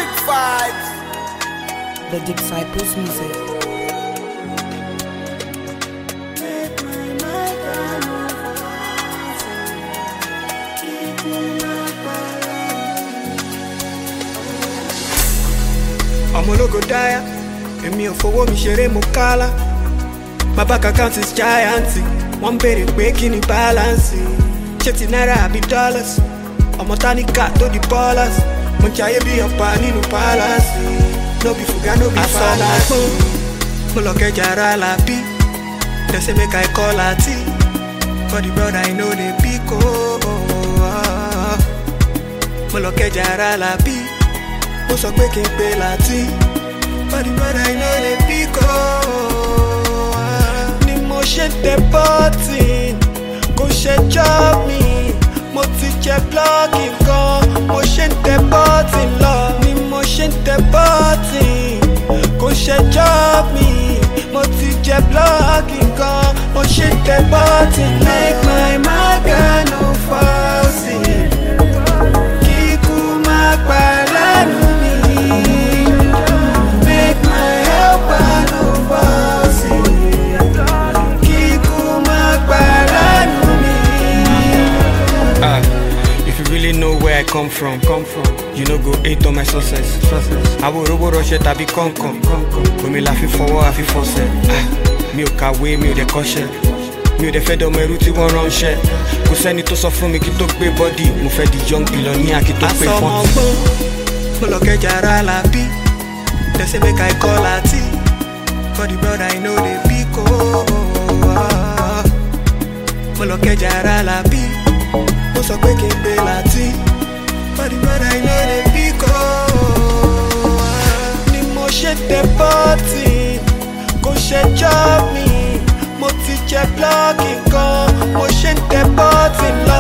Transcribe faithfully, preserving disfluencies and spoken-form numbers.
Big Vibes. The Disciples Music. I'm a logo daya, èmi ò fowó mi ṣeré mo kálá. My bank account is giant, wọ́n bèrè pé kí ni balance. Ṣé ti náírà àbí dollars? Ọmọ táníkà tó di ballers. Mo jayé bí ọ̀pá nínú palace. No be fuga, no be fallacy. Mo lọ kẹjà ara làbí. They say make I call her T. For the brother I know they pick oh. Mo lọ kẹjà ara làbí. Mo sọ pé kí n pe láti. For the brother I know they pick oh. Ni mo ṣe tẹ bọ́tìn, kò ṣe job mi. Mo ti jẹ blọ́ọ̀kì gan, mo ṣe tẹ bọ́tìn lọ. Ni mo ṣe tẹ bọ́tìn, kò ṣe job mi. Mo ti jẹ blọ́ọ̀kì gan, mo ṣe tẹ bọ́tìn lọ. Make my maga no falsi, kíkú má pa lẹ́nu mi. Make my helper no falsi, kíkú má pa lẹ́nu mi. Ah, if you really know where I come from, come from, you no go hate on my success. Success. I will robo rush it, I be con con. Omi la fi fọwọ́, I fi fọsẹ̀. Ah, mi ò kàwé, mi ò dẹ̀ kọ́ṣẹ́. Mi ò dẹ̀ fẹ́ dọ̀mọ ẹrú tí wọ́n ránṣẹ́. Kò sẹ́ni tó sọ fún mi kí tó gbé bọ́dì. Mo fẹ́ di young billionaire kí tó pé fọ́n. Àsọmọ ọgbọ́n, mo lọ kẹjà ara làbí. They say make I call her T. For the brother I know they pick oh. Mo lọ kẹjà ara làbí. Mo sọ pé kí n pe láti. For the brother I know they pick oh. Ni mo ṣe tẹ bọ́tìn, kò ṣe job mi. Mo ti jẹ blọ́ọ̀kì gan, mo ṣe tẹ bọ́tìn lọ.